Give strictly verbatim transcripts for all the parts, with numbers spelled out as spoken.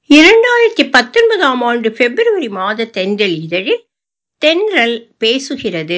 இரண்டாயிரத்தி பத்தொன்பதாம் ஆண்டு பிப்ரவரி மாத தென்றல் இதழில் தென்றல் பேசுகிறது.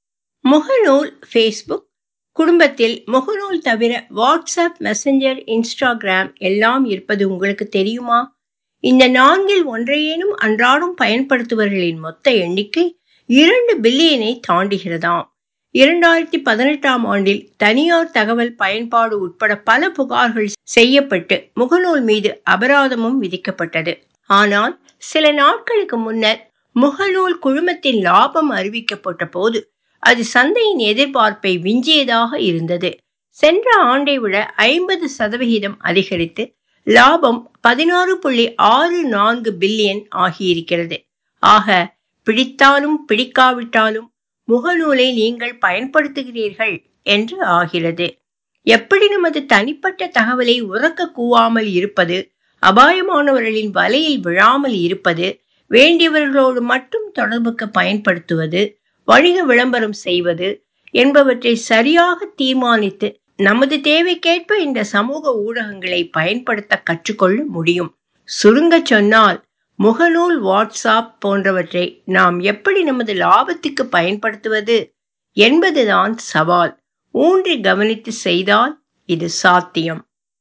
முகநூல் ஃபேஸ்புக் குடும்பத்தில் முகநூல் தவிர வாட்ஸ்அப், மெசஞ்சர், இன்ஸ்டாகிராம் எல்லாம் இருப்பது உங்களுக்கு தெரியுமா? இந்த நான்கில் ஒன்றையேனும் அன்றாடம் பயன்படுத்துபவர்களின் மொத்த எண்ணிக்கை இரண்டு பில்லியனை தாண்டுகிறதாம். இரண்டாயிரத்தி பதினெட்டாம் ஆண்டில் தனியார் தகவல் பயன்பாடு உட்பட பல புகார்கள் செய்யப்பட்டு முகநூல் மீது அபராதமும் விதிக்கப்பட்டது. ஆனால் சில நாட்களுக்கு முன்னர் முகநூல் குழுமத்தின் லாபம் அறிவிக்கப்பட்ட போது அது சந்தையின் எதிர்பார்ப்பை விஞ்சியதாக இருந்தது. சென்ற ஆண்டை விட ஐம்பது சதவிகிதம் அதிகரித்து லாபம் பதினாறு புள்ளி ஆறு நான்கு பில்லியன் ஆகியிருக்கிறது. ஆக பிடித்தாலும் பிடிக்காவிட்டாலும் முகநூலை நீங்கள் பயன்படுத்துகிறீர்கள் என்று ஆகிறது. எப்படி நமது தனிப்பட்ட தகவலை உரக்க கூவாமல் இருப்பது, அபாயமானவர்களின் வலையில் விழாமல் இருப்பது, வேண்டியவர்களோடு மட்டும் தொடர்புக்கு பயன்படுத்துவது, வணிக விளம்பரம் செய்வது என்பவற்றை சரியாக தீர்மானித்து நமது தேவைக்கேற்ப இந்த சமூக ஊடகங்களை பயன்படுத்த கற்றுக்கொள்ள முடியும். சுருங்க சொன்னால் முகநூல், வாட்ஸ்அப் போன்றவற்றை நாம் எப்படி நமது லாபத்துக்கு பயன்படுத்துவது என்பதுதான் சவால். ஊன்றி கவனித்து செய்தால் இது சாத்தியம்.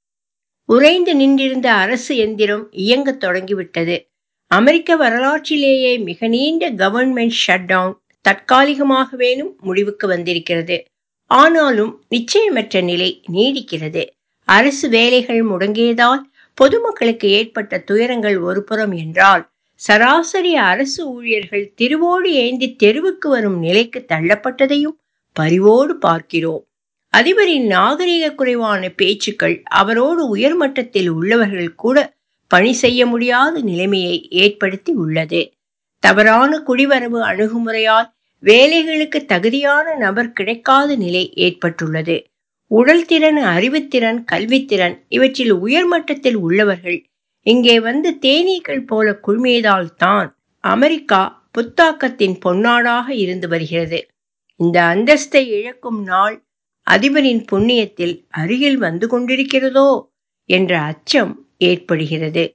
உறைந்து நின்றிருந்த அரசு எந்திரம் இயங்க தொடங்கிவிட்டது. அமெரிக்க வரலாற்றிலேயே மிக நீண்ட கவர்மெண்ட் ஷட் டவுன் தற்காலிகமாகவேனும் முடிவுக்கு வந்திருக்கிறது. ஆனாலும் நிச்சயமற்ற நிலை நீடிக்கிறது. அரசு வேலைகள் முடங்கியதால் பொதுமக்களுக்கு ஏற்பட்ட துயரங்கள் ஒரு புறம் என்றால், சராசரி அரசு ஊழியர்கள் திருவோடு ஏந்தி தெருவுக்கு வரும் நிலைக்கு தள்ளப்பட்டதையும் பரிவோடு பார்க்கிறோம். அதிபரின் நாகரிக குறைவான பேச்சுக்கள் அவரோடு உயர்மட்டத்தில் உள்ளவர்கள் கூட பணி செய்ய முடியாத நிலைமையை ஏற்படுத்தி உள்ளது. தவறான குடிவரவு அணுகுமுறையால் வேலைகளுக்கு தகுதியான நபர் கிடைக்காத நிலை ஏற்பட்டுள்ளது. உடல் திறன், அறிவுத்திறன், கல்வித்திறன் இவற்றில் உயர்மட்டத்தில் உள்ளவர்கள் இங்கே வந்து தேனீக்கள் போல குழுமியதால் தான் அமெரிக்கா புத்தாக்கத்தின் பொன்னாடாக இருந்து வருகிறது. இந்த அந்தஸ்தை இழக்கும் நாள் அதிபரின் புண்ணியத்தில் அருகில் வந்து கொண்டிருக்கிறதோ என்ற அச்சம் ஏற்படுகிறது.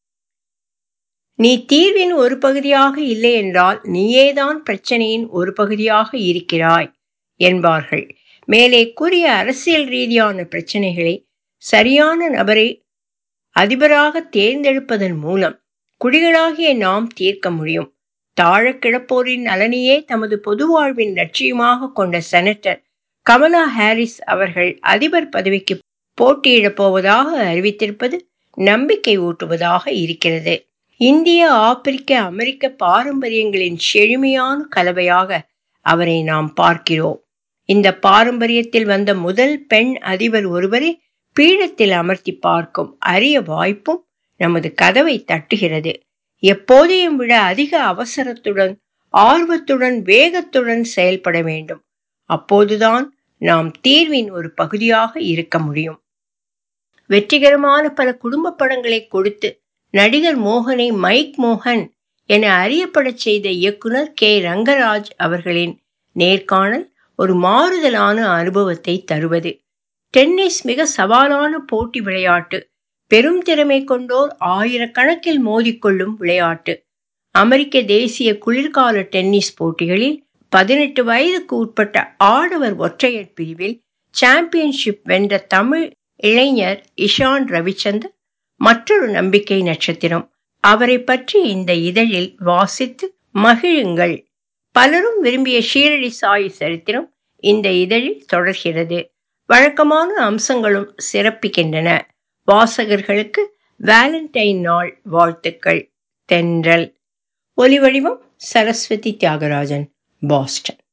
நீ தீர்வின் ஒரு பகுதியாக இல்லை என்றால் நீயேதான் பிரச்சனையின் ஒரு பகுதியாக இருக்கிறாய் என்பார்கள். மேலே கூறிய அரசியல் ரீதியான பிரச்சனைகளை சரியான நபரை அதிபராக தேர்ந்தெடுப்பதன் மூலம் குடிகளாகிய நாம் தீர்க்க முடியும். தாழ கிடப்போரின் நலனையே தமது பொது வாழ்வின் லட்சியமாக கொண்ட செனட்டர் கமலா ஹாரிஸ் அவர்கள் அதிபர் பதவிக்கு போட்டியிடப் போவதாக அறிவித்திருப்பது நம்பிக்கை ஊட்டுவதாக இருக்கிறது. இந்திய, ஆப்பிரிக்க, அமெரிக்க பாரம்பரியங்களின் செழுமையான கலவையாக அவரை நாம் பார்க்கிறோம். இந்த பாரம்பரியத்தில் வந்த முதல் பெண் அதிபர் ஒருவரை பீடத்தில் அமர்த்தி பார்க்கும் அரிய வாய்ப்பும் நமது கதவை தட்டுகிறது. எப்போதையும் விட அதிக அவசரத்துடன், ஆர்வத்துடன், வேகத்துடன் செயல்பட வேண்டும். அப்போதுதான் நாம் தீர்வின் ஒரு பகுதியாக இருக்க முடியும். வெற்றிகரமான பல குடும்ப படங்களை கொடுத்து நடிகர் மோகனை மைக் மோகன் என அறியப்படச் செய்த இயக்குனர் கே ரங்கராஜ் அவர்களின் நேர்காணல் ஒரு மாறுதலான அனுபவத்தை தருவது. டென்னிஸ் மிக சவாலான போட்டி விளையாட்டு. பெரும் திறமை கொண்டோர் ஆயிரக்கணக்கில் மோதிக்கொள்ளும் விளையாட்டு. அமெரிக்க தேசிய குளிர்கால டென்னிஸ் போட்டிகளில் பதினெட்டு வயதுக்கு உட்பட்ட ஆடவர் ஒற்றையர் பிரிவில் சாம்பியன்ஷிப் வென்ற தமிழ் இளைஞர் இஷான் ரவிச்சந்தர் மற்றொரு நம்பிக்கை நட்சத்திரம். அவரை பற்றி இந்த இதழில் வாசித்து மகிழுங்கள். பலரும் விரும்பிய ஷீரடி சாயி சரித்திரம் இந்த இதழில் தொடர்கிறது. வழக்கமான அம்சங்களும் சிறப்பிக்கின்றன. வாசகர்களுக்கு வேலண்டைன் நாள் வாழ்த்துக்கள். தென்றல். ஒலிவடிவம் சரஸ்வதி தியாகராஜன், பாஸ்டன்.